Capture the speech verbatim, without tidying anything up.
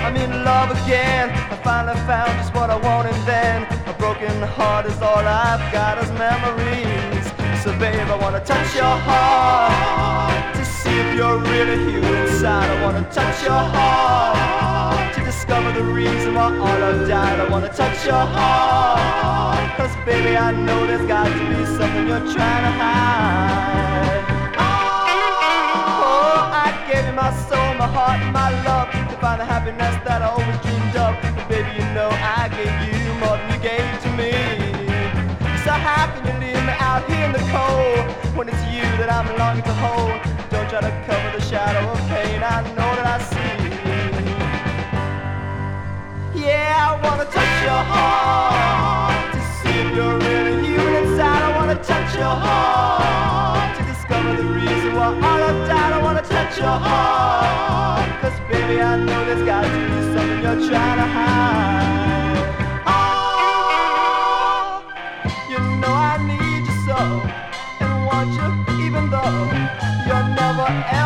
I'm in love again. I finally found just what I want, and then a broken heart is all I've got as memories. So babe, I wanna touch your heart to see if you're really here inside. I wanna touch your heart to discover the reason why all I've died. I wanna touch your heart, cause baby I know there's got to be something you're trying to hide. Oh, I gave you my soul, my heart, and my love to find the happiness that I always dreamed of. But baby, you know I gave you more than you gave to me. So how can you leave me out here in the cold when it's you that I'm longing to hold? Don't try to cover the shadow of pain I know that I see. Yeah, I wanna touch your heart to see if you're really human inside. I wanna touch your heart to discover the reason why all I've died. I wanna touch your heart, cause baby I know there's got to be something you're trying to hide. Oh, you know I need you so, and want you even though you're never